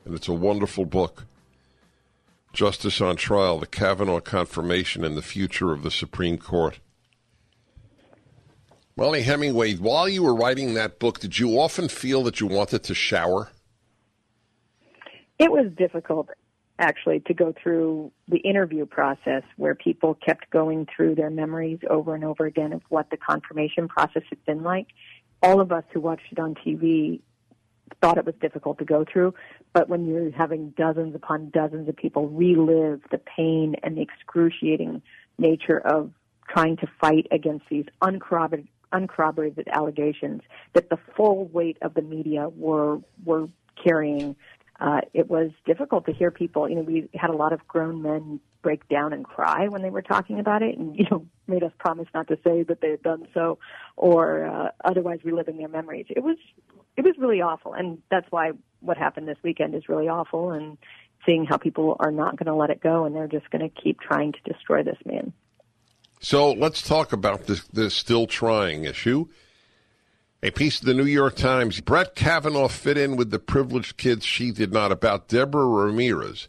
and it's a wonderful book. Justice on Trial, the Kavanaugh Confirmation and the Future of the Supreme Court. Mollie Hemingway, while you were writing that book, did you often feel that you wanted to shower? It was difficult, actually, to go through the interview process where people kept going through their memories over and over again of what the confirmation process had been like. All of us who watched it on TV thought it was difficult to go through, but when you're having dozens upon dozens of people relive the pain and the excruciating nature of trying to fight against these uncorroborated allegations that the full weight of the media were carrying, it was difficult to hear people. We had a lot of grown men break down and cry when they were talking about it, and made us promise not to say that they had done so, or otherwise reliving their memories. It was really awful, and that's why what happened this weekend is really awful. And seeing how people are not going to let it go, and they're just going to keep trying to destroy this man. So let's talk about the still trying issue. A piece of the New York Times, Brett Kavanaugh fit in with the privileged kids she did not, about Deborah Ramirez.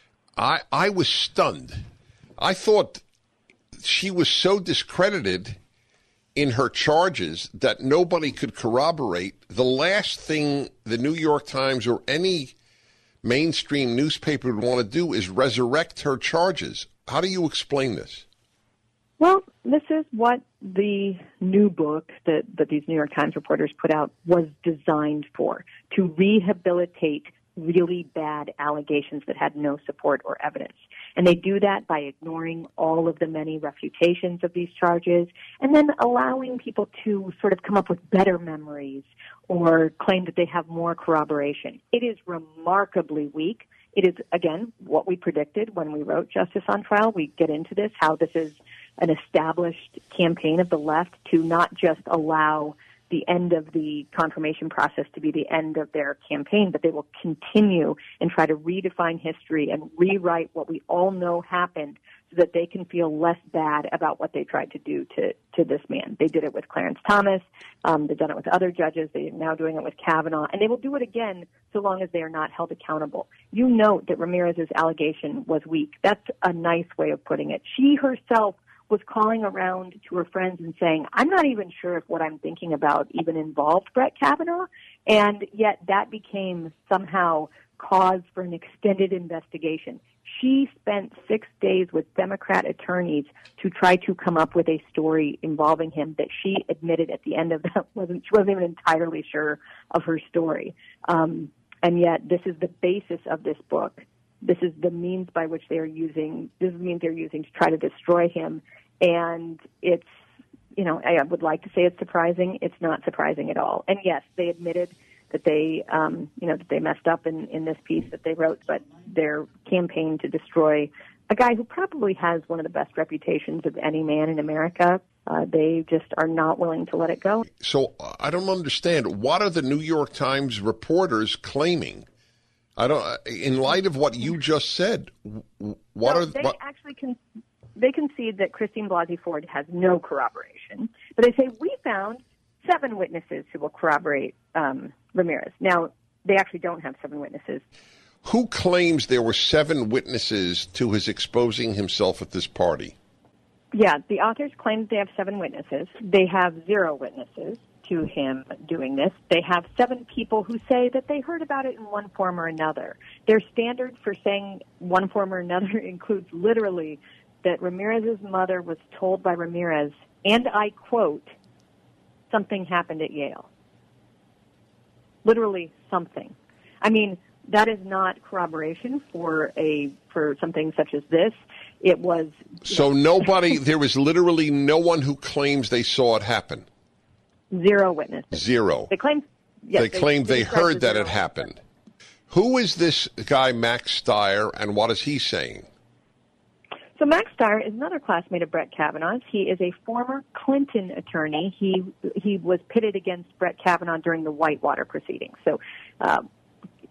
I was stunned. I thought she was so discredited in her charges that nobody could corroborate. The last thing the New York Times or any mainstream newspaper would want to do is resurrect her charges. How do you explain this? Well, this is what the new book that these New York Times reporters put out was designed for, to rehabilitate really bad allegations that had no support or evidence. And they do that by ignoring all of the many refutations of these charges and then allowing people to sort of come up with better memories or claim that they have more corroboration. It is remarkably weak. It is, again, what we predicted when we wrote Justice on Trial. We get into this, how this is an established campaign of the left to not just allow the end of the confirmation process to be the end of their campaign, but they will continue and try to redefine history and rewrite what we all know happened so that they can feel less bad about what they tried to do to this man. They did it with Clarence Thomas. They've done it with other judges. They are now doing it with Kavanaugh, and they will do it again so long as they are not held accountable. You note that Ramirez's allegation was weak. That's a nice way of putting it. She herself was calling around to her friends and saying, I'm not even sure if what I'm thinking about even involved Brett Kavanaugh, and yet that became somehow cause for an extended investigation. She spent 6 days with Democrat attorneys to try to come up with a story involving him that she admitted at the end of that she wasn't even entirely sure of her story. And yet this is the basis of this book. This is the means by which they are using. This is the means they're using to try to destroy him. And it's, I would like to say it's surprising. It's not surprising at all. And yes, they admitted that they, that they messed up in this piece that they wrote. But their campaign to destroy a guy who probably has one of the best reputations of any man in America, they just are not willing to let it go. So I don't understand. What are the New York Times reporters claiming? In light of what you just said, they concede that Christine Blasey Ford has no corroboration, but they say we found 7 witnesses who will corroborate Ramirez. Now, they actually don't have 7 witnesses. Who claims there were 7 witnesses to his exposing himself at this party? Yeah, the authors claim that they have 7 witnesses. They have 0 witnesses to him doing this. They have 7 people who say that they heard about it in one form or another. Their standard for saying one form or another includes literally that Ramirez's mother was told by Ramirez, and I quote, something happened at Yale. Literally something. I mean, that is not corroboration for something such as this. It was... So there was literally no one who claims they saw it happen? 0 witnesses. 0. They claim, yes, they claim they heard that it happened. Who is this guy, Max Stier, and what is he saying? So Max Stier is another classmate of Brett Kavanaugh's. He is a former Clinton attorney. He was pitted against Brett Kavanaugh during the Whitewater proceedings. So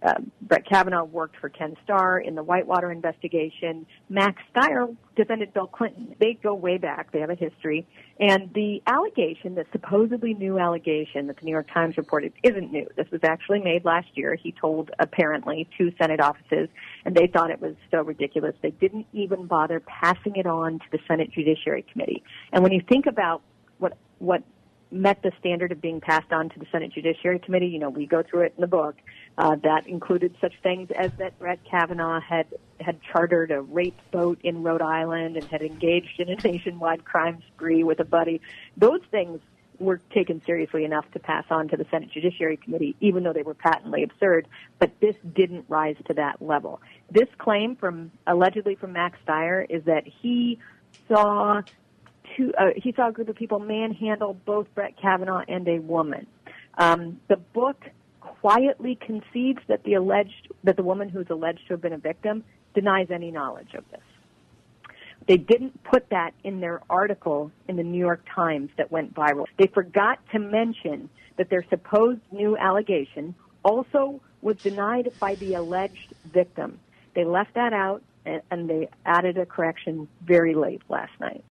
Brett Kavanaugh worked for Ken Starr in the Whitewater investigation. Max Stier defended Bill Clinton. They go way back. They have a history. And the allegation, the supposedly new allegation that the New York Times reported, isn't new. This was actually made last year. He told, apparently, 2 Senate offices, and they thought it was so ridiculous they didn't even bother passing it on to the Senate Judiciary Committee. And when you think about what met the standard of being passed on to the Senate Judiciary Committee, you know, we go through it in the book, that included such things as that Brett Kavanaugh had chartered a rape boat in Rhode Island and had engaged in a nationwide crime spree with a buddy. Those things were taken seriously enough to pass on to the Senate Judiciary Committee, even though they were patently absurd, but this didn't rise to that level. This claim allegedly from Max Stier is that he saw a group of people manhandle both Brett Kavanaugh and a woman. The book quietly concedes that the woman who's alleged to have been a victim denies any knowledge of this. They didn't put that in their article in the New York Times that went viral. They forgot to mention that their supposed new allegation also was denied by the alleged victim. They left that out, and they added a correction very late last night.